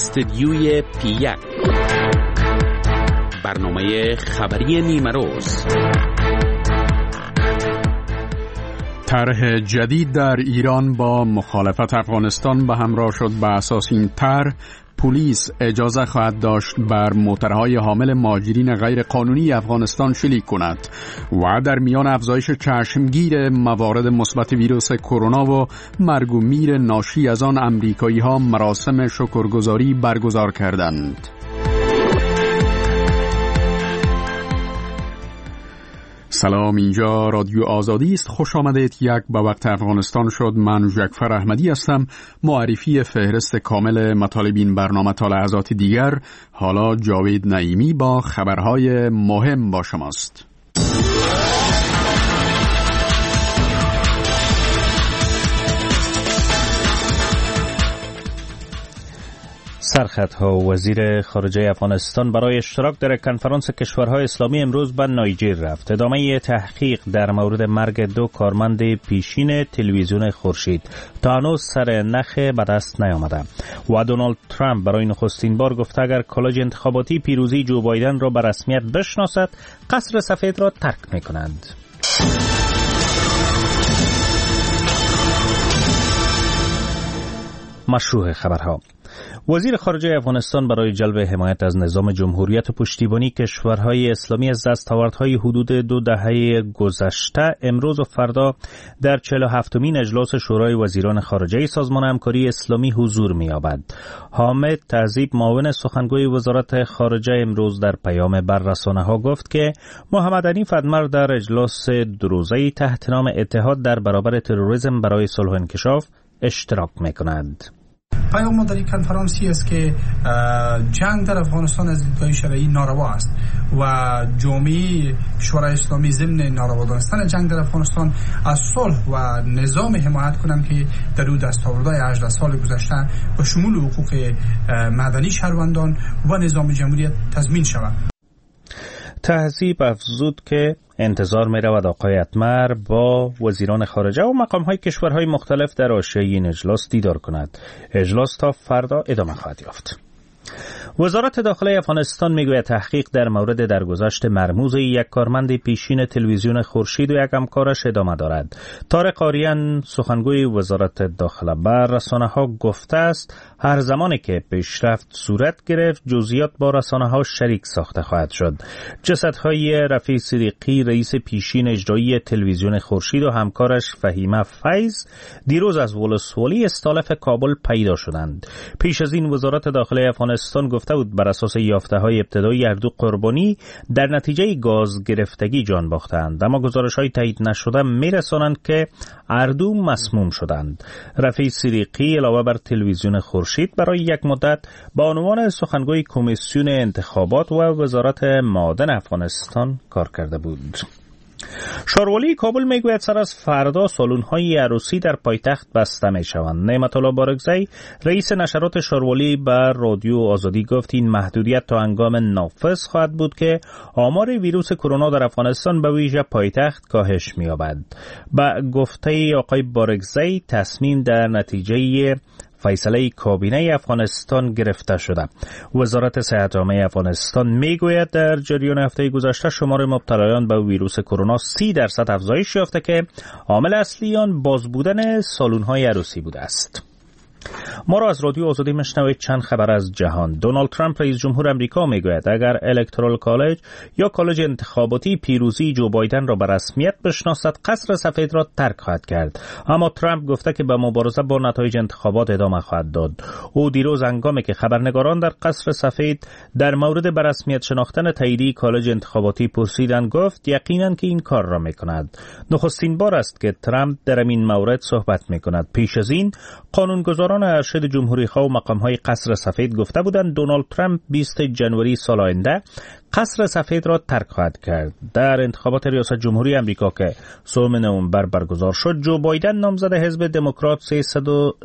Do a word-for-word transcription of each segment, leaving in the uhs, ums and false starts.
استدیوی پی یک، برنامه خبری نیمه روز. طرح جدید در ایران با مخالفت افغانستان به همراه شد. به اساس این طرح پلیس اجازه خواهد داشت بر موترهای حامل مهاجرین غیر قانونی افغانستان شلیک کند و در میان افزایش چشمگیر موارد مثبت ویروس کرونا و مرگ و میر ناشی از آن، امریکایی‌ها مراسم شکرگزاری برگزار کردند. سلام، اینجا رادیو آزادی است. خوش آمدید. یک به وقت افغانستان شد. من جعفر احمدی هستم. معرفی فهرست کامل مطالب این برنامه تا لحظات دیگر. حالا جاوید نعیمی با خبرهای مهم با شماست. سرخطها. وزیر خارجه افغانستان برای اشتراک در کنفرانس کشورهای اسلامی امروز به نیجر رفت. ادامه تحقیق در مورد مرگ دو کارمند پیشین تلویزیون خورشید تا هنوز سر نخ به دست نیامده. و دونالد ترامپ برای نخستین بار گفته اگر کالج انتخاباتی پیروزی جو بایدن را به رسمیت بشناسد، قصر سفید را ترک می‌کنند. مشروع خبرها. وزیر خارجه افغانستان برای جلب حمایت از نظام جمهوریت و پشتیبانی کشورهای اسلامی از دستاوردهای حدود دو دهه گذشته امروز و فردا در چهل و هفتمین اجلاس شورای وزیران خارجه سازمان همکاری اسلامی حضور می‌یابد. حامد تهذیب، معاون سخنگوی وزارت خارجه، امروز در پیام بر رسانه‌ها گفت که محمد حنیف ادمر در اجلاس دو روزه‌ای تحت نام اتحاد در برابر تروریسم برای صلح و انکشاف اشتراک می‌کند. پیام ما در این کنفرانسی است که جنگ در افغانستان از دیدگاه شرعی ناروا است و جامعه شورای اسلامی ضمن ناروا دانستن جنگ در افغانستان از صلح و نظام حمایت کنند که در او دستاوردهای هجده سال گذشته با شمول حقوق مدنی شهروندان و نظام جمهوریت تضمین شود. تهذیب افزود که انتظار می رود آقای اتمر با وزیران خارجه و مقام‌های کشورهای مختلف در حاشیه این اجلاس دیدار کند. اجلاس تا فردا ادامه خواهد یافت. وزارت داخله افغانستان میگوید تحقیق در مورد درگذشت مرموز یک کارمند پیشین تلویزیون خورشید و یک همکارش ادامه دارد. طارق آریان، سخنگوی وزارت داخله، بر رسانه‌ها گفته است هر زمانی که پیشرفت صورت گرفت جزئیات با رسانه‌ها شریک ساخته خواهد شد. جسدهای رفیع صدیقی، رئیس پیشین اجرایی تلویزیون خورشید و همکارش فهیمه فیض دیروز از ولسوالی استالف کابل پیدا شدند. پیش از این وزارت داخله افغانستان گفته بود بر اساس یافته‌های ابتدایی هر دو قربانی در نتیجه گاز گرفتگی جان باختند، اما گزارش‌های تایید نشده می‌رسانند که هر دو مسموم شدند. رفیع صدیقی علاوه بر تلویزیون خورشید برای یک مدت به عنوان سخنگوی کمیسیون انتخابات و وزارت معادن افغانستان کار کرده بود. شاروالی کابل میگوید سر از فردا سالن‌های عروسی در پایتخت بسته میشوند. نعمت الله بارگزئی، رئیس نشرات شاروالی، بر رادیو آزادی گفت این محدودیت تا هنگام نافذ خواهد بود که آمار ویروس کرونا در افغانستان به ویژه پایتخت کاهش می‌یابد. با گفته آقای بارگزئی تصمیم در نتیجه فیصله کابینه افغانستان گرفته شده. وزارت صحت عامه افغانستان میگوید در جریان هفته گذشته شمار مبتلایان به ویروس کرونا سی درصد افزایش یافته که عامل اصلی آن باز بودن سالن‌های عروسی بوده است. ما را از رادیو آزادی مشنوید. چند خبر از جهان. دونالد ترامپ رئیس جمهور آمریکا میگوید اگر الکترال کالج یا کالج انتخاباتی پیروزی جو بایدن را به رسمیت بشناسد، قصر سفید را ترک خواهد کرد. اما ترامپ گفته که به مبارزه با نتایج انتخابات ادامه خواهد داد. او دیروز هنگامی که خبرنگاران در قصر سفید در مورد به رسمیت شناختن تاییدی کالج انتخاباتی پرسیدند گفت یقینا که این کار را میکند. نخستین بار است که ترامپ در این مورد صحبت میکند. پیش از این قانونگذار ارشد جمهوری‌خواه و مقام‌های قصر سفید گفته بودند دونالد ترامپ بیست ژانویه سال آینده قصر سفید را ترک خواهد کرد. در انتخابات ریاست جمهوری آمریکا که سوم نوامبر برگزار شد، جو بایدن نامزد حزب دموکرات سیصد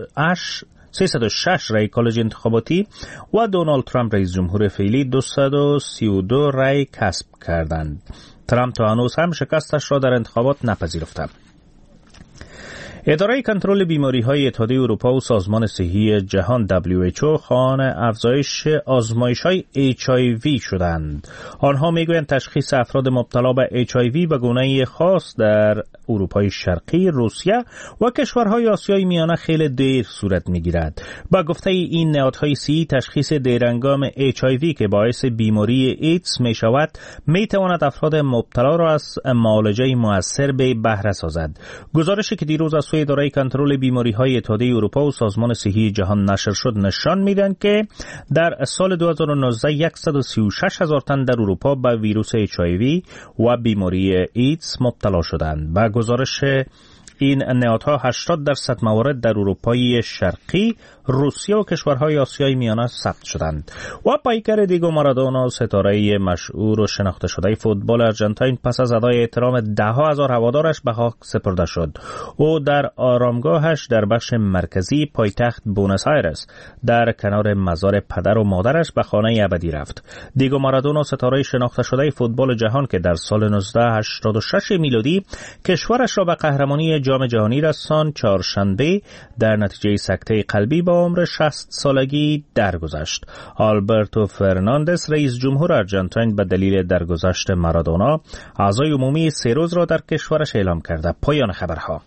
و شش رای کالج انتخاباتی و دونالد ترامپ رئیس جمهور فعلی دویست و سی و دو رای کسب کردند. ترامپ تا هنوز هم شکستش را در انتخابات نپذیرفته. اداره کنترل بیماری‌های اتحادیه اروپا و سازمان صحی جهان دبلیو اچ او خواهان افزایش آزمایش‌های اچ آی وی شدند. آنها میگویند تشخیص افراد مبتلا به اچ آی وی به گونه‌ای خاص در اروپای شرقی، روسیه و کشورهای آسیای میانه خیلی دیر صورت می‌گیرد. با گفته این نهادهای صحی، تشخیص دیرهنگام اچ آی وی که باعث بیماری ایدز می‌شود، می‌تواند افراد مبتلا را از معالجه مؤثر به بهره سازد. گزارشی که دیروز از سوی اداره کنترل بیماری‌های اتحادیه اروپا و سازمان صحی جهان نشر شد نشان می‌دهد که در سال دو هزار و نوزده صد و سی و شش هزار تن در اروپا به ویروس اچ آی وی و بیماری ایدز مبتلا شدند. با گزارش این نهادها هشتاد درصد موارد در اروپای شرقی، روسیه و کشورهای آسیای میانه ثبت شدند. و پیکر دیگو مارادونا، ستاره مشهور و شناخته شده فوتبال آرژانتین، پس از ادای احترام ده ها هزار هوادارش به خاک سپرده شد. او در آرامگاهش در بخش مرکزی پایتخت بونس آیرس در کنار مزار پدر و مادرش به خانه ابدی رفت. دیگو مارادونا، ستاره شناخته شده فوتبال جهان که در سال نوزده هشتاد و شش میلادی کشورش را به قهرمانی جام جهانی رساند، چهارشنبه در نتیجه سکته قلبی با عمر شصت سالگی درگذشت. آلبرتو فرناندس، رئیس جمهور آرژانتین، به دلیل درگذشت مارادونا اعضای عمومی سه روز را در کشورش اعلام کرده. پایان خبرها.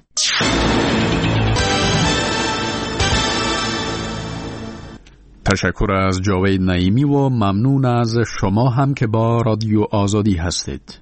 تشکر از جاوید نعیمی و ممنون از شما هم که با رادیو آزادی هستید.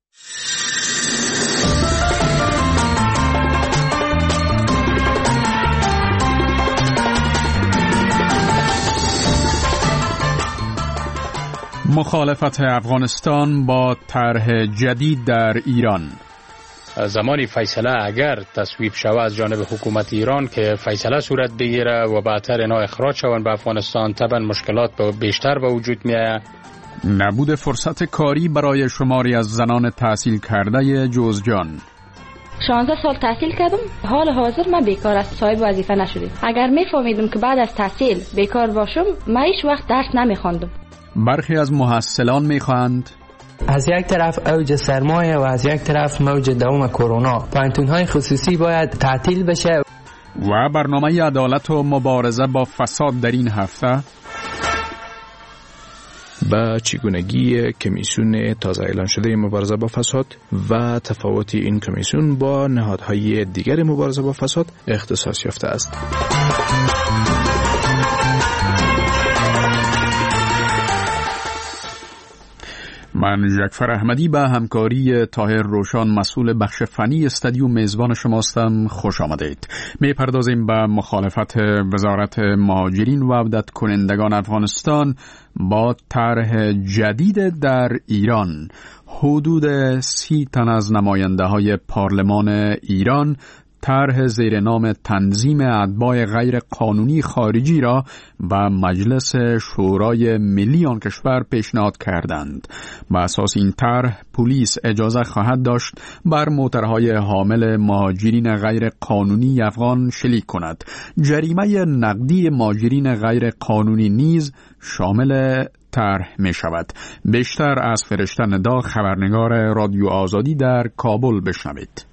مخالفت افغانستان با طرح جدید در ایران. زمانی فیصله اگر تصویب شود از جانب حکومت ایران که فیصله صورت بگیره و بعدتر اینا اخراج شوند به افغانستان، طبعا مشکلات بیشتر به وجود میاد. نبود فرصت کاری برای شماری از زنان تحصیل کرده جوزجان. شانزده سال تحصیل کردم، حال حاضر من بیکار است، صاحب وظیفه نشدم. اگر میفهمیدم که بعد از تحصیل بیکار باشم، من هیچ وقت درس نمیخواندم. برخی از محصلان میخواهند از یک طرف اوج سرمایه و از یک طرف موج دوم کرونا، پانتون‌های خصوصی باید تعطیل بشه. و برنامه عدالت و مبارزه با فساد در این هفته با چگونگی کمیسیون تازه اعلان شده مبارزه با فساد و تفاوت این کمیسیون با نهادهای دیگر مبارزه با فساد اختصاص یافته است. من جعفر احمدی به همکاری طاهر روشان مسئول بخش فنی استودیو میزبان شماستم. خوش آمدید. میپردازیم به مخالفت وزارت مهاجرین و عودت کنندگان افغانستان با طرح جدید در ایران. حدود سی تن از نماینده های پارلمان ایران طرح زیر نام تنظیم اتباع غیر قانونی خارجی را به مجلس شورای ملی آن کشور پیشنهاد کردند. بر اساس این طرح پلیس اجازه خواهد داشت بر موترهای حامل مهاجرین غیر قانونی افغان شلیک کند. جریمه نقدی مهاجرین غیر قانونی نیز شامل طرح می شود. بیشتر از فرشته ندا، خبرنگار رادیو آزادی در کابل، بشنوید.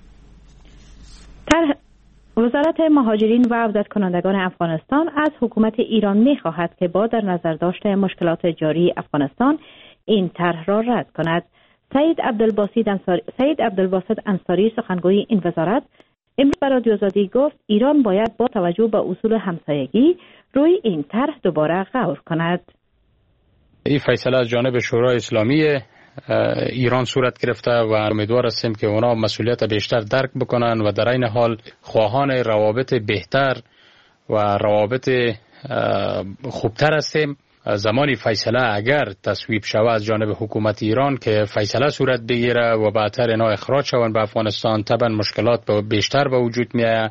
طرح وزارت مهاجرین و عودت کنندگان افغانستان از حکومت ایران می خواهد که با در نظر داشت مشکلات جاری افغانستان این طرح را رد کند. سید عبدالباسط انصاری سید عبدالباسط انصاری سخنگوی این وزارت امروز به رادیو آزادی گفت ایران باید با توجه به اصول همسایگی روی این طرح دوباره غور کند. این فیصله از جانب شورای اسلامی ایران صورت گرفته و امیدوار هستیم که اونا مسئولیت بیشتر درک بکنن و در این حال خواهان روابط بهتر و روابط خوبتر هستیم. زمانی فیصله اگر تصویب شود از جانب حکومت ایران که فیصله صورت بگیره و بعدتر اینا اخراج شوند به افغانستان، طبعا مشکلات بیشتر به وجود میاد.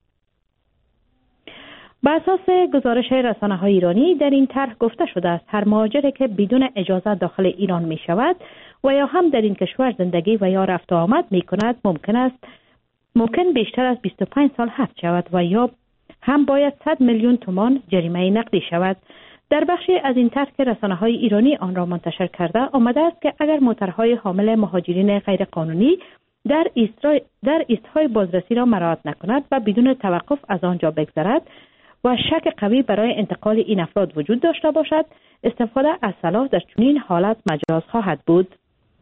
بر اساس گزارش رسانه‌های ایرانی در این طرح گفته شده است هر مهاجری که بدون اجازه داخل ایران می شود و یا هم در این کشور زندگی و یا رفت و آمد می کند ممکن است ممکن بیشتر از بیست و پنج سال حبس شود و یا هم باید صد میلیون تومان جریمه نقدی شود. در بخشی از این طرح که رسانه‌های ایرانی آن را منتشر کرده آمده است که اگر موترهای حامل مهاجرین غیر قانونی در ایسترای در ایستهای بازرسی را مراعات نکند و بدون توقف از آنجا بگذرد و شک قوی برای انتقال این افراد وجود داشته باشد، استفاده از سلاح در چنین حالت مجاز خواهد بود.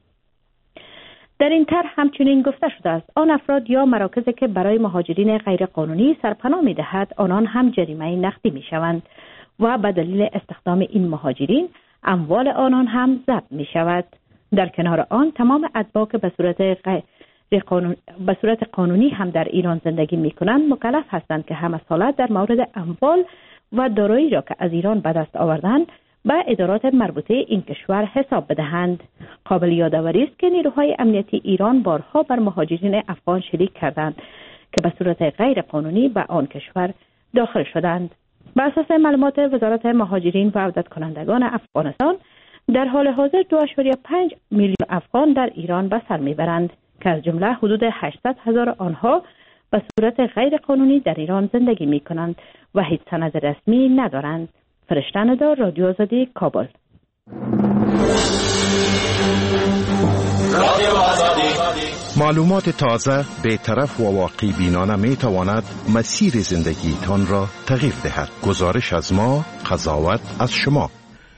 در این طرح همچنین گفته شده است آن افراد یا مراکزی که برای مهاجرین غیرقانونی سرپناه می‌دهد آنان هم جریمه نقدی می‌شوند و به دلیل استخدام این مهاجرین اموال آنان هم ضبط می‌شود. در کنار آن تمام اتباع که به صورت غیر قانون... به صورت قانونی هم در ایران زندگی می‌کنند مکلف هستند که هم اصالت در مورد اموال و دارایی را که از ایران به دست آوردند به ادارات مربوطه این کشور حساب بدهند. قابل یادآوری است که نیروهای امنیتی ایران بارها بر مهاجرین افغان شلیک کردند که به صورت غیر قانونی به آن کشور داخل شدند. بر اساس معلومات وزارت مهاجرین و عودت کنندگان افغانستان در حال حاضر دو ممیز پنج میلیون افغان در ایران به سر میبرند که از جمله حدود هشتصد هزار آنها به صورت غیر قانونی در ایران زندگی می کنند و هیچ سند رسمی ندارند. فرشته ندار، رادیو آزادی، کابل. معلومات تازه، بی‌طرف و واقعی بینانه می تواند مسیر زندگیتان را تغییر دهد. گزارش از ما، قضاوت از شما.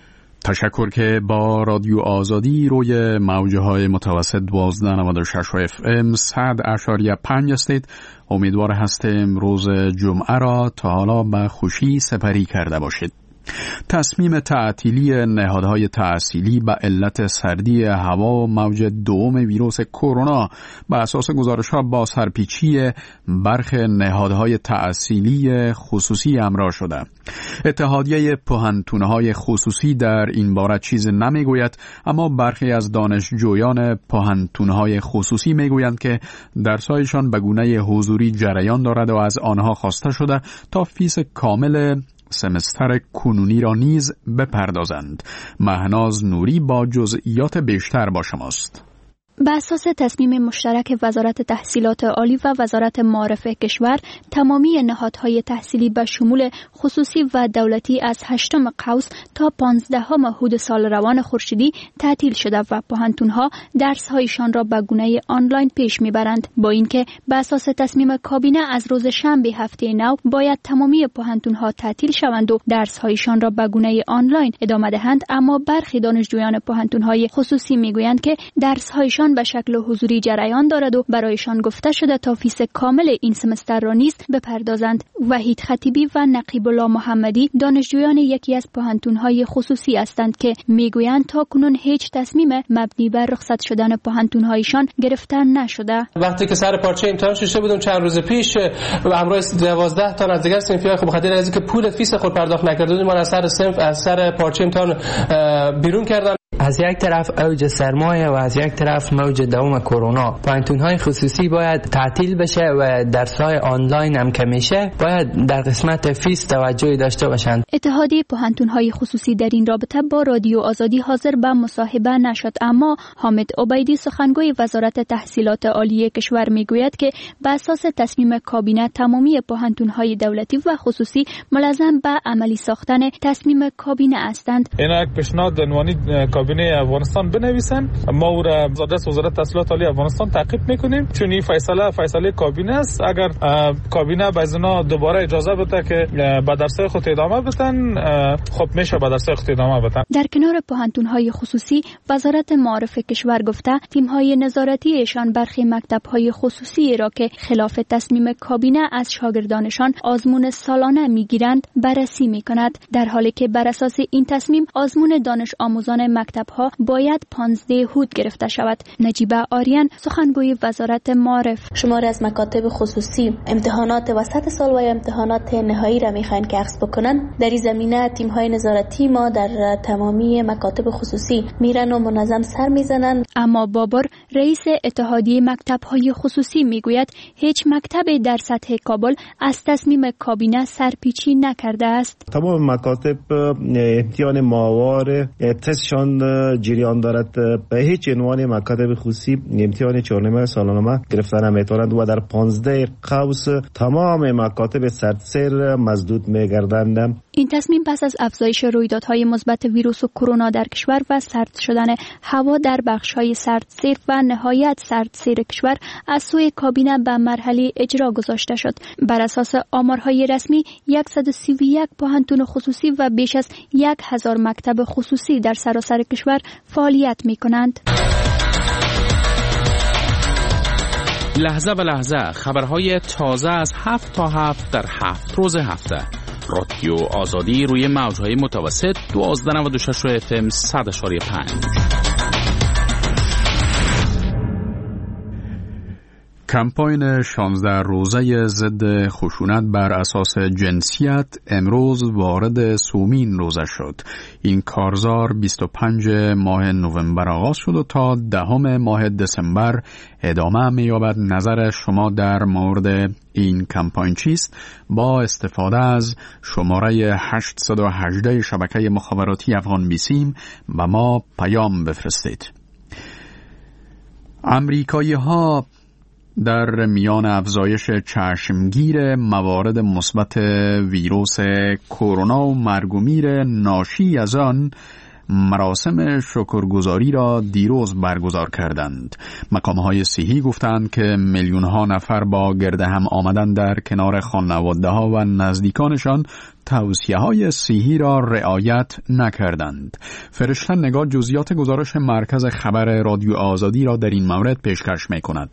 تشکر که با رادیو آزادی روی موجه های متوسط دوازده نود و شش اف ام صد اشاریه پنج استید. امیدوار هستیم روز جمعه را تا حالا به خوشی سپری کرده باشید. تصمیم تعطیلی نهادهای تحصیلی به علت سردی هوا و موج دوم ویروس کرونا به اساس گزارش‌ها با سرپیچی برخی نهادهای تحصیلی خصوصی همراه شده. اتحادیه پوهنتون‌های خصوصی در این باره چیز نمیگوید، اما برخی از دانشجویان پوهنتون‌های خصوصی میگویند که درس‌هایشان به گونه حضوری جریان دارد و از آنها خواسته شده تا فیس کامل سمستر کنونی را نیز بپردازند. مهناز نوری با جزئیات بیشتر با شماست. به اساس تصمیم مشترک وزارت تحصیلات عالی و وزارت معارف کشور، تمامی نهادهای تحصیلی به شمول خصوصی و دولتی از هشتم قوس تا پانزدهم حود سال روان خورشیدی تعطیل شده و پوهنتون‌ها درس‌هایشان را به گونه آنلاین پیش می‌برند. با اینکه به اساس تصمیم کابینه از روز شنبه هفته نو باید تمامی پوهنتون‌ها تعطیل شوند و درس‌هایشان را به گونه آنلاین ادامه دهند، اما برخی دانشجویان پوهنتون‌های خصوصی می‌گویند که درس‌هایشان به شکل حضوری جریان دارد و برایشان گفته شده تا فیس کامل این سمستر را نیز بپردازند. وحید خطیبی و نقیب الله محمدی دانشجویان یکی از پوهنتون‌های خصوصی هستند که میگویند تا کنون هیچ تصمیم مبنی بر رخصت شدن پوهنتون‌هایشان گرفته نشده. وقتی که سر پارچه امتحان شده بودم چند روز پیش و همراه دوازده تا از دیگر صنفی‌های خب بخاطر از اینکه پول فیس خود پرداخت نکرده بودیم ما از سر صنف از سر پارچه امتحان بیرون کردن. از یک طرف اوج سرمایه و از یک طرف موج دوم کرونا، پوهنتون‌های خصوصی باید تعطیل بشه و درس‌های آنلاین هم که میشه باید در قسمت فیس توجهی داشته باشند. اتحادیه پوهنتون‌های خصوصی در این رابطه با رادیو آزادی حاضر به مصاحبه نشد، اما حامد عبیدی سخنگوی وزارت تحصیلات عالی کشور میگوید که به اساس تصمیم کابینه تمامی پوهنتون‌های دولتی و خصوصی ملزم به عملی ساختن تصمیم کابینه هستند. اینا یک پیشنهاد عنوانی کابینه افغانستان بنویسن، ما او را دست وزارت تحصیلات عالی افغانستان تعقیب میکنیم، چون این فیصله فیصله کابینه است. اگر کابینه به اینا دوباره اجازه بده که به درس‌های خود ادامه بدن، خب میشه به درس‌های خود ادامه بدن. در کنار پوهنتون‌های خصوصی، وزارت معارف کشور گفته تیم‌های نظارتی ایشان برخی مکتب‌های خصوصی را که خلاف تصمیم کابینه از شاگردانشان آزمون سالانه میگیرند بررسی میکند، در حالی که بر اساس این تصمیم آزمون دانش آموزان مکتب ها باید پانزده حود گرفته شود. نجیبه آریان سخنگوی وزارت معارف: شماری از مکاتب خصوصی امتحانات وسط سال و امتحانات نهایی را میخواین که اخذ بکنن. در این زمینه تیم های نظارتی ما در تمامی مکاتب خصوصی میرن و منظم سر میزنن. اما بابر رئیس اتحادیه مکتب های خصوصی میگوید هیچ مکتب در سطح کابل از تصمیم کابینه سرپیچی نکرده است. تمام مکاتب امتحان ماهواره تستشان جریان دارد. به هیچ عنوان مکاتب خصوصی امتحان چهارنامه سالنامه گرفتن نمیتوانند و در پانزده قوس تمام مکاتب سردسیر مزدود میگردند. این تصمیم پس از افزایش رویدادهای مثبت ویروس کرونا در کشور و سرد شدن هوا در بخش‌های سردسیر و نهایت سردسیر کشور از سوی کابینه به مرحله اجرا گذاشته شد. بر اساس آمارهای رسمی صد و سی و یک پوهنتون خصوصی و بیش از یک هزار مکتب خصوصی در سراسر کشور فعالیت می‌کنند. لحظه به لحظه خبرهای تازه از هفت تا هفت در هفت روز هفته. رادیو آزادی روی موجهای متوسط دوازده نود و شش اف ام صد اشاری پنج. کمپاین شانزده روزه ضد خشونت بر اساس جنسیت امروز وارد سومین روزه شد. این کارزار بیست و پنجم ماه نوامبر آغاز شد و تا دهم ماه دسامبر ادامه می‌یابد. نظر شما در مورد این کمپاین چیست؟ با استفاده از شماره هشت یک هشت شبکه مخابراتی افغان بیسیم به ما پیام بفرستید. امریکایی‌ها در میان افزایش چشمگیر موارد مثبت ویروس کرونا و مرگ و میر ناشی از آن مراسم شکرگزاری را دیروز برگزار کردند. مقام‌های صحی گفتند که میلیون‌ها نفر با گرد هم آمدن در کنار خانواده‌ها و نزدیکانشان توصیه‌های صحی را رعایت نکردند. فرشته نگاه جزئیات گزارش مرکز خبر رادیو آزادی را در این مورد پیشکش می‌کند.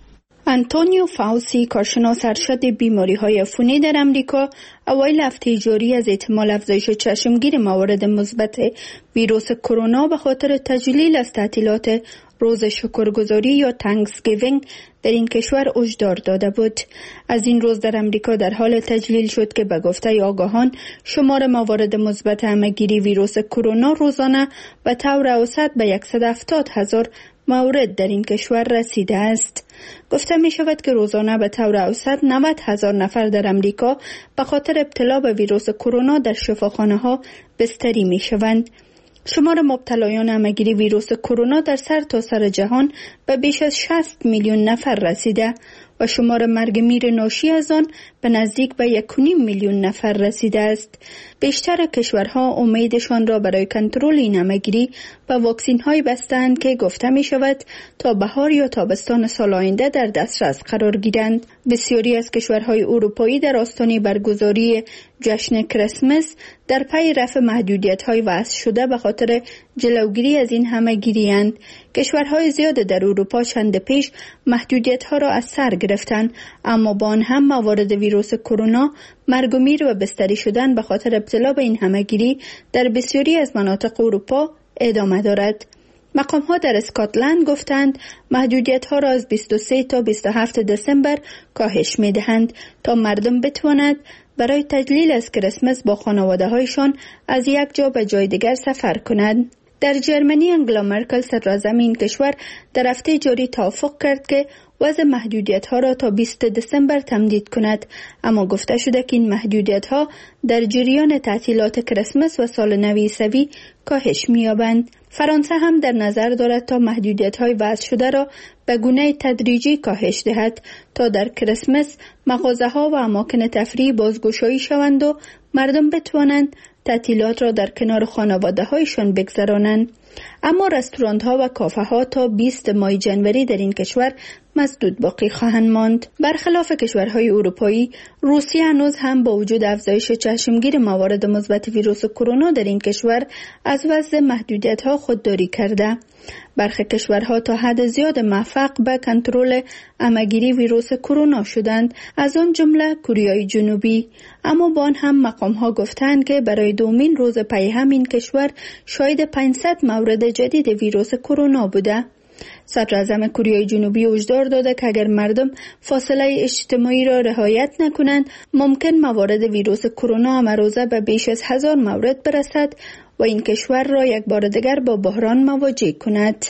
آنتونیو فاوسی، کارشناس ارشد بیماری‌های عفونی در امریکا، اوایل هفته جاری از احتمال افزایش چشمگیر موارد مثبت ویروس کرونا به خاطر تجلیل از تعطیلات روز شکرگزاری یا تانکسگیوینگ در این کشور هشدار داده بود. از این روز در امریکا در حال تجلیل شد که به گفته آگاهان شمار موارد مثبت همه‌گیری ویروس کرونا روزانه به طور اوسط به صد و هفتاد هزار مورد در این کشور رسیده است. گفته می شود که روزانه به طور اوسط نود هزار نفر در امریکا به خاطر ابتلا به ویروس کرونا در شفاخانه ها بستری می شوند. شمار مبتلایان همه‌گیری ویروس کرونا در سر تا سر جهان به بیش از شصت میلیون نفر رسیده و شمار مرگ میر ناشی از آن به نزدیک به یک و نیم میلیون نفر رسیده است. بیشتر کشورها امیدشان را برای کنترل این همه‌گیری به واکسین های بستند که گفته می شود تا بهار یا تابستان سال آینده در دسترس قرار گیرند. بسیاری از کشورهای اروپایی در آستانه برگزاری جشن کریسمس در پی رفع محدودیت‌های وضع شده به خاطر جلوگیری از این همه‌گیری اند. کشورهای زیاد در اروپا چند پیش محدودیت‌ها را از سر گرفتند، اما با آن هم موارد ویروس کرونا، مرگ و میر و بستری شدن به خاطر ابتلا به این همه‌گیری در بسیاری از مناطق اروپا ادامه دارد. مقام‌ها در اسکاتلند گفتند محدودیت‌ها را از بیست و سه تا بیست و هفت دسامبر کاهش می‌دهند تا مردم بتوانند برای تجلیل از کریسمس با خانواده‌هایشان از یک جا به جای دیگر سفر کنند. در جرمنی انگلا مرکل صدراعظم این کشور در هفته جاری توافق کرد که وضع محدودیت‌ها را تا بیست دسامبر تمدید کند، اما گفته شده که این محدودیت‌ها در جریان تعطیلات کریسمس و سال نو عیسوی کاهش می‌یابند. فرانسه هم در نظر دارد تا محدودیت‌های وضع شده را به گونه تدریجی کاهش دهد تا در کریسمس مغازه‌ها و اماکن تفریح بازگشایی شوند و مردم بتوانند تعطیلات را در کنار خانواده‌هایشان بگذرانند. اما رستوران‌ها و کافه‌ها تا بیست ماه جنوری در این کشور مسدود باقی خواهند ماند. برخلاف کشورهای اروپایی، روسیه هنوز هم با وجود افزایش چشمگیر موارد مثبت ویروس کرونا در این کشور از وضع محدودیت‌ها خودداری کرده. برخی کشورها تا حد زیاد موفق به کنترل همه‌گیری ویروس کرونا شدند، از آن جمله کره جنوبی. اما با آن هم مقام‌ها گفتند که برای دومین روز پی هم این کشور شاهد پانصد مورد جدید ویروس کرونا بوده. صدراعظم کره جنوبی هشدار داده که اگر مردم فاصله اجتماعی را رعایت نکنند، ممکن موارد ویروس کرونا امروزه به بیش از هزار مورد برسد و این کشور را یک بار دیگر با بحران مواجه کند.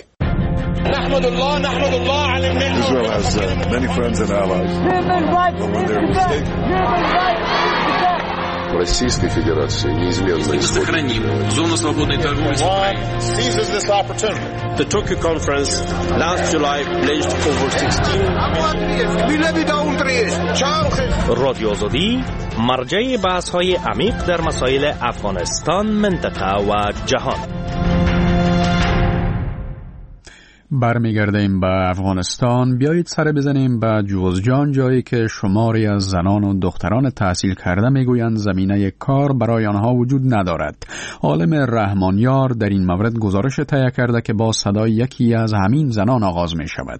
نحمد الله نحمد الله على النعمة. Israel has uh, many friends and allies. в Российской Федерации неизменно сохраним зону свободной торговли. The Tokyo Conference last July pledged over sixteen رادیو آزادی مرجع بحث‌های عمیق در مسائل افغانستان، منطقه و جهان. برمیگردیم به افغانستان. بیایید سر بزنیم به جوزجان، جایی که شماری از زنان و دختران تحصیل کرده میگویند زمینه کار برای آنها وجود ندارد. عالم رحمانیار در این مورد گزارش تهیه کرده که با صدای یکی از همین زنان آغاز می شود.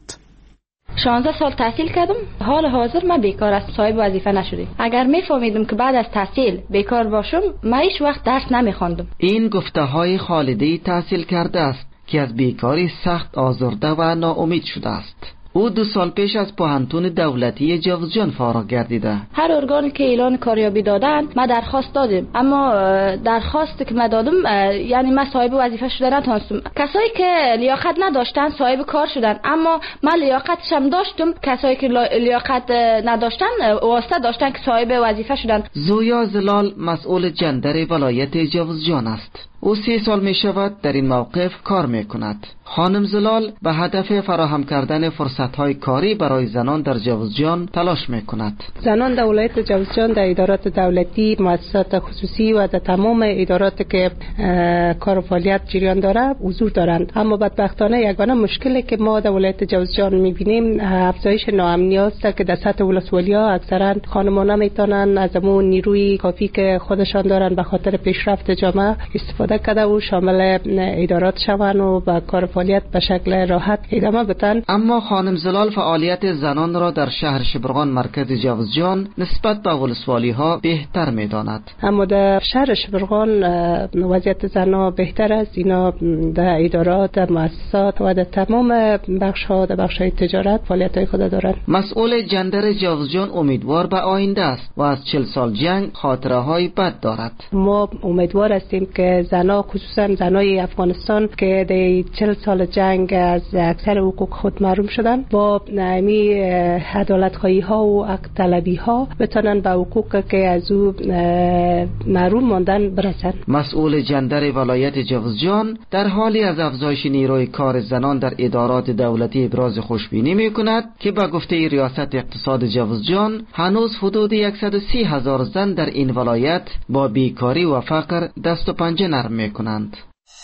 شانزده سال تحصیل کردم، حال حاضر من بیکار است، صاحب وظیفه نشدم. اگر میفهمیدم که بعد از تحصیل بیکار باشم، من هیچ وقت درس نمیخواندم. این گفته های خالدی تحصیل کرده است که از بیکاری سخت آزرده و ناامید شده است. او دو سال پیش از پوهنتون دولتی جوزجان فارغ گردیده. هر ارگانی که اعلان کاریابی دادن ما درخواست دادیم، اما درخواست که ما دادم یعنی ما صاحب وظیفه شده نتونستم. کسایی که لیاقت نداشتن صاحب کار شدن، اما من لیاقتش هم داشتم. کسایی که لیاقت نداشتن واسطه داشتن که صاحب وظیفه شدن. زویا زلال مسئول جندر ولایت جوزجان است. او سی سال می شود در این موقف کار می کند. خانم زلال به هدف فراهم کردن فرصت‌های کاری برای زنان در جوزجان تلاش می کند. زنان در ولایت جوزجان در ادارات دولتی، مؤسسات خصوصی و در تمام ادارات که کار و فعالیت جریان داره حضور دارند. اما بدبختانه یگانه مشکلی که ما در ولایت جوزجان می بینیم افزایش ناامنی است که در سطح ولسوالی‌ها اکثرا خانم‌ها نمیتونن از اون نیروی کافی که خودشان دارن به خاطر پیشرفت جامعه استفاده کرده و شامل ادارات شوند و با کار فعالیت به شکل راحت ادامه بدن. اما خانم زلال فعالیت زنان را در شهر شبرغان مرکز جوزجان نسبت به ولسوالی ها بهتر می‌داند. اما در شهر شبرغان وضعیت زنان بهتر است. اینا در ادارات، در مؤسسات و در تمام بخش‌ها، در بخش‌های تجارت فعالیت‌های خود دارند. مسئول جندر جوزجان امیدوار به آینده است و از چهل سال جنگ خاطره‌های بد دارد. ما امیدوار هستیم که زنان، خصوصا زنای افغانستان که در چهل سال جنگ از اکثر حقوق خود محروم شدن، با نمی عدالت‌خواهی ها و حق طلبی ها بتونن به حقوق که از او محروم ماندن برسن. مسئول جندر ولایت جوزجان در حالی از افزایش نیروی کار زنان در ادارات دولتی ابراز خوشبینی می‌کند که به گفته ریاست اقتصاد جوزجان هنوز حدود صد و سی هزار زن در این ولایت با بیکاری و فقر دست و پنجه نرم می‌کنند.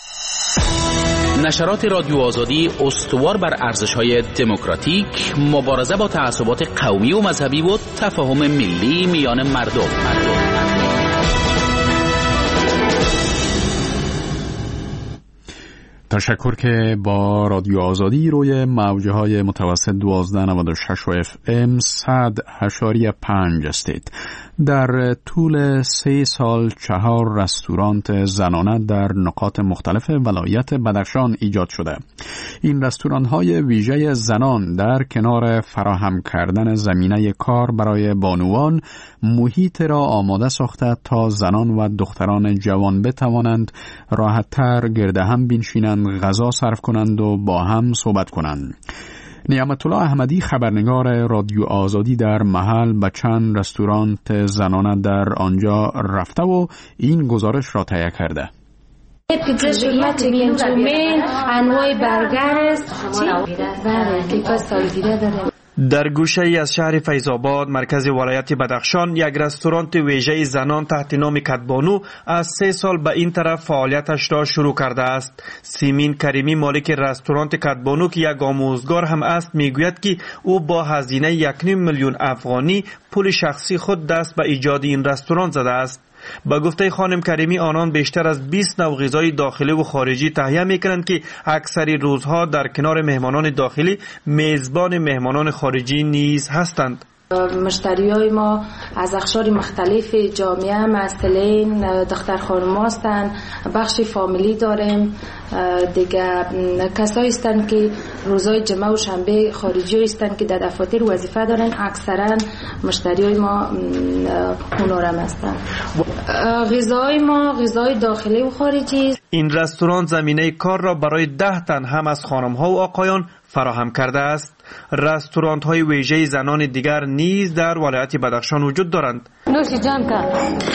نشرات رادیو آزادی استوار بر ارزش‌های دموکراتیک، مبارزه با تعصبات قومی و مذهبی و تفاهم ملی میان مردم. مردم. تشکر که با رادیو آزادی روی موجه های متوسط دوازده نود و شش و اف ام صد اشاری پنج استید. در طول سه سال چهار رستوران زنانه در نقاط مختلف ولایت بدخشان ایجاد شده. این رستوران های ویژه زنان در کنار فراهم کردن زمینه کار برای بانوان محیط را آماده ساخته تا زنان و دختران جوان بتوانند راحت‌تر گرد هم بنشینند، غذا صرف کنند و با هم صحبت کنند. نعمت الله احمدی خبرنگار رادیو آزادی در محل به چند رستوران زنانه در آنجا رفته و این گزارش را تهیه کرده. پیتزا شورما چیکن چومین، انواع برگر است. بله، کیک سالگیری داره. در گوشه ای از شهر فیض‌آباد مرکز ولایت بدخشان یک رستوران ویژه زنان تحت نام کدبانو از سه سال به این طرف فعالیتش را شروع کرده است. سیمین کریمی مالک رستوران کدبانو که یک آموزگار هم است میگوید که او با هزینه یک نیم میلیون افغانی پول شخصی خود دست به ایجاد این رستوران زده است. با گفته خانم کریمی آنان بیشتر از بیست نوع غذای داخلی و خارجی تهیه میکنند که اکثری روزها در کنار مهمانان داخلی میزبان مهمانان خارجی نیز هستند. مشتریای ما از اقشار مختلف جامعه مثلا دختر خانم هستند، بخش فامیلی داریم، دیگه کسایی هستند که روزای جمعه و شنبه خارجی هستند که در دفاتر وظیفه دارن. اکثرا مشتریای ما اونارم هستند. غذای ما غذای داخلی و خارجی. این رستوران زمینه کار را برای ده تن هم از خانم ها و آقایان فراهم کرده است. رستوران های ویژه زنان دیگر نیز در ولایت بدخشان وجود دارند. نوشی جان کن.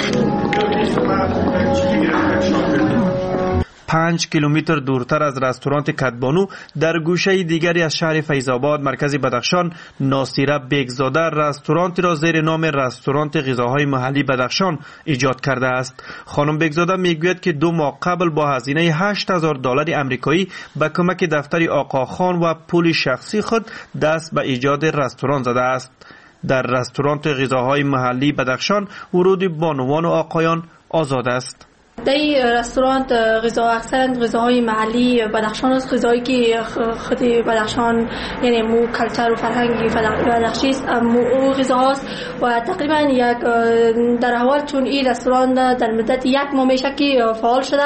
پنج کیلومتر دورتر از رستوران کدبانو در گوشه دیگری از شهر فیض‌آباد مرکز بدخشان، ناصیره بیگزاده رستوران را زیر نام رستوران غذاهای محلی بدخشان ایجاد کرده است. خانم بیگزاده میگوید که دو ماه قبل با هزینه هشت هزار دلار آمریکایی به کمک دفتر آقاخان و پول شخصی خود دست به ایجاد رستوران زده است. در رستوران غذاهای محلی بدخشان ورود بانوان و آقایان آزاد است. در رستوران غذا اکثرا غذاهای محلی بدخشان است، غذایی که خود بدخشان یعنی مو کلچر و فرهنگی بدخشی است، او غذا است و تقریبا یک در اول چون این رستوران در مدت یک ماه میشه که فعال شده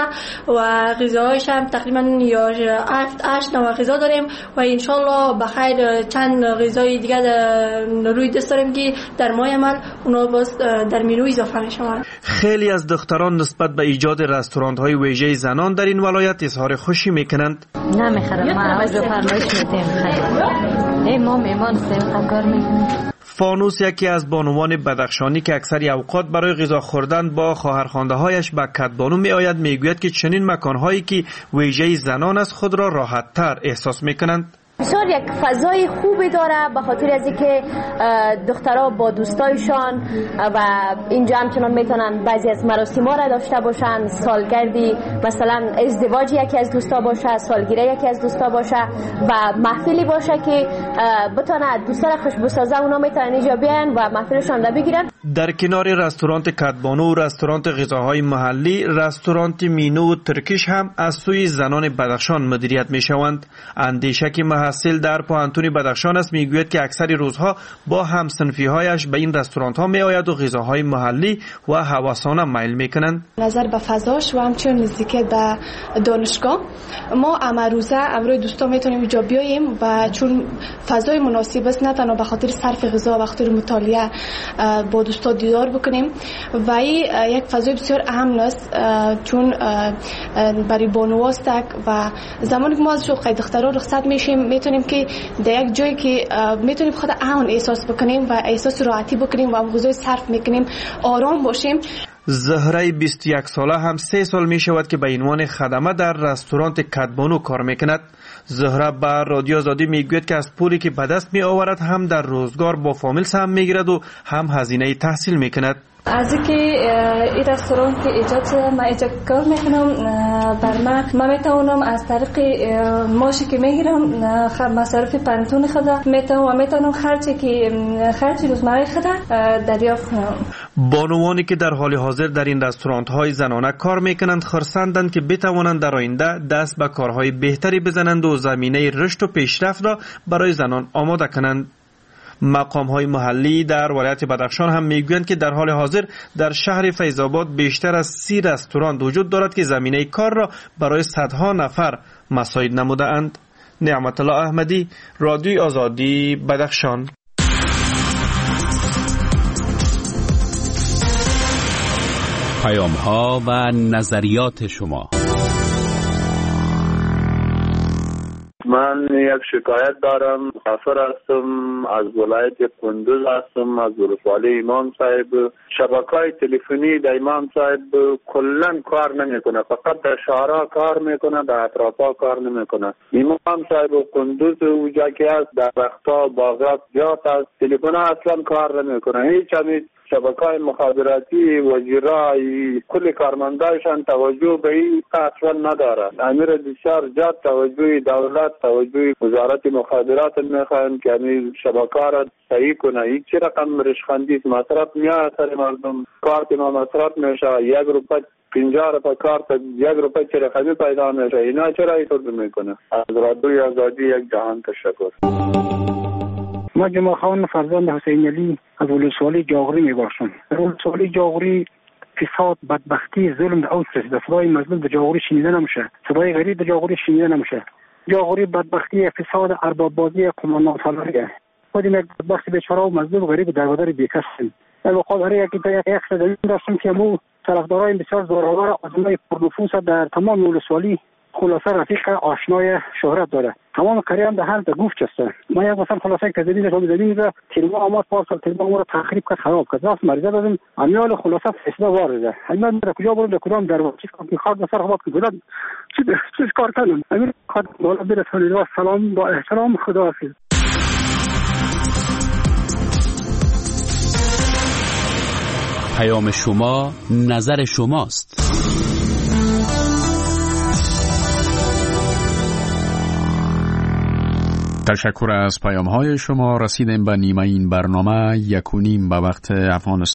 و غذاهایش هم تقریبا یا هفت هشت نوع غذا داریم و ان شاء الله بخیر چند غذای دیگه روی دست داریم که در ماه عمل اونا باز در منو اضافه میشه. خیلی از دختران نسبت به ایجاد رستوران های ویژه زنان در این ولایت اظهار خوشی میکنند. نمیخرم، ما از فرمایش میتیم خیلی ای ما میمان سیم کار میکنیم. فانوس یکی از بانوان بدخشانی که اکثر اوقات برای غذا خوردن با خواهرخوانده هایش به کدبانو می آید میگوید که چنین مکانهایی که ویژه زنان است خود را راحت تر احساس میکنند. بسیار یک فضای خوبی داره به خاطر از اینکه دخترها با دوستایشان و اینجا همچنان میتونن بعضی از مراسم‌ها را داشته باشن، سالگردی مثلا ازدواج یکی از دوستا باشه، سالگیری یکی از دوستا باشه و محفلی باشه که بتونه دوستا را خوشبو سازه، اونا میتونن اینجا بیان و محفلشان را بگیرن. در کنار رستوران کدبانو و رستوران غذاهای محلی، رستوران مینو و ترکیش هم از سوی زنان بدخشان مدیریت میشوند. اندیشک محصل در پوهنتون بدخشان است میگوید که اکثر روزها با همصنفی هایش به این رستوران ها می آید و غذاهای محلی و هواسانه میل میکنند. نظر به فضاش و همچنین نزدیک به دانشگاه ما امروزه امروز دوستا میتونیم اینجا بیاییم و چون فضای مناسب است نه تنها به خاطر صرف غذا و خاطر مطالعه با دوستا دیدار بکنیم و این یک فضای بسیار اهم است چون برای بانواست و زمانی که ما از شوق دخترها رخصت میشیم میتونیم که در یک جایی که میتونیم خود امن احساس بکنیم و احساس راحتی بکنیم و غذای صرف میکنیم آرام باشیم. زهره بیست و یک ساله هم سه سال می شود که به عنوان خدمه در رستوران کدبانو کار میکند. زهره به رادیو آزادی میگوید که از پولی که به دست می آورد هم در روزگار با فامیل سهم میگیرد و هم هزینه تحصیل میکند. از اینکه این رستوران که ایجاد شده من اینجا کار میکنم بر من من میتونم از طریق ماشی که میگیرم مصارف پنتون خدا میتونم و میتونم خرچی که خرچی روزمره خدا دریافت کنم. بانوانی که در حال حاضر در این رستوران های زنانه کار میکنند خرسندند که بتوانند در آینده دست به کارهای بهتری بزنند و زمینه رشد و پیشرفت را برای زنان آماده کنند. مقام های محلی در ولایت بدخشان هم میگویند که در حال حاضر در شهر فیض‌آباد بیشتر از سی رستوران وجود دارد که زمینه کار را برای صدها نفر مساعد نموده اند. نعمت الله احمدی، رادیو آزادی، بدخشان. پیام ها و نظریات شما. من یک شکایت دارم. مسافر هستم، از ولایت کندوز هستم، از ولسوالی امام صاحب. شبکه‌های تلفنی در امام صاحب کلا کار نمیکنه، فقط در شهرها کار میکنه، در اطرافا کار نمیکنه. امام صاحب کندوز اونجا که هست در وقتا باغات زیاد است، تلفن اصلا کار نمیکنه. هیچ همین شبکه‌های مخابراتی وزیرای کل کارمندایشان توجه به این اصلا نداره. امیر بسیار زیاد توجه دولت، توجه وزارت مخابرات میخوان که این شبکه را صحیح کنه. هیچ رقم رشخندی مصرف میاد سر مردم، کارت ما مصرف میشه، یک روپه پنجاه روپه کارت یک روپه چه رقمی پیدا میشه. اینا چرا اینطور میکنه؟ از رادیوی آزادی یک جهان تشکر. ما جمعه خان فرزند حسین علی از ولسوالی جاغوری میباشم. ولسوالی جاغوری فساد، بدبختی، ظلم در اوج رسیده. صدای مظلوم در جاغوری شنیده نمیشه، صدای غریب در جاغوری شنیده نمیشه. جاغوری بدبختی، فساد، ارباب بازی، قماندان سالاریه. خودم یک بدبخت بیچاره و مظلوم غریب در بدر بیکسیم. در مقابل یکی تا یک یک داشتم که مو طرفدارای بسیار زورآور آزمای پرنفوذ در تمام ولسوالی خلاصه رفیق آشنای شهرت داره. تمام کاری هم در حال گفت است. ما یک مثلا خلاصه که زمین رو زمین رو تلفن آمد پارسال تلفن ما رو تخریب کرد خراب کرد. راست مریضه دادم امیال خلاصه فیصله وارده. همین در کجا برم در کدام در چیز که میخواد مثلا خود که گذاشت چی چیز کار کنم. امیر خود بالا برسونید و سلام با احترام خداحافظ. پیام شما نظر شماست. تشکر از پیام های شما. رسیدیم به نیمه این برنامه. یک و نیم به وقت افغانستان.